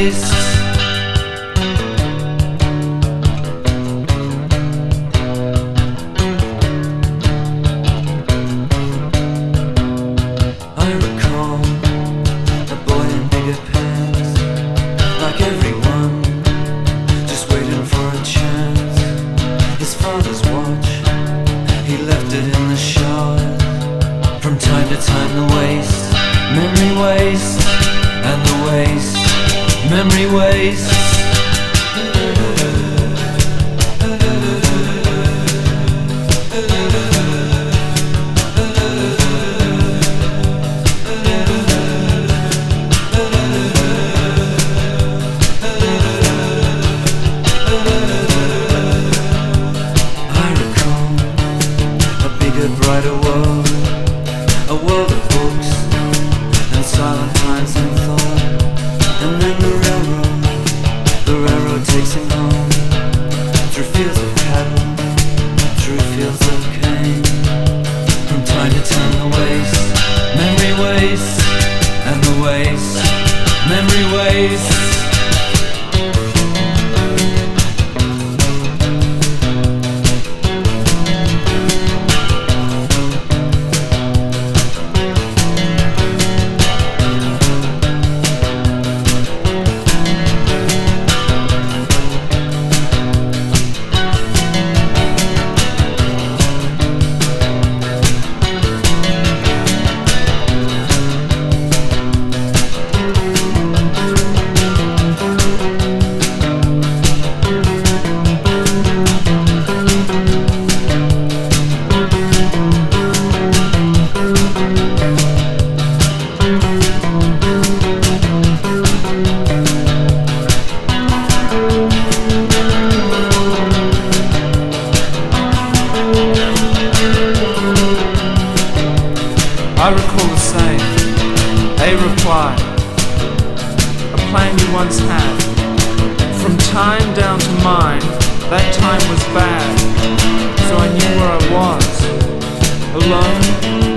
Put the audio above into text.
waste. I recall a boy in bigger pants, like everyone, just waiting for a chance. His father's watch, he left it in the shower. From time to time the waste, memory waste, and the waste, memory waste. Brighter world, a world of books and silent times and thought. And then the railroad takes him home, through fields of cattle, through fields of cane. From time to time the waste, memory waste, and the waste, memory waste. I recall the same, a reply, a plan you once had. From time down to mine, that time was bad, so I knew where I was, alone,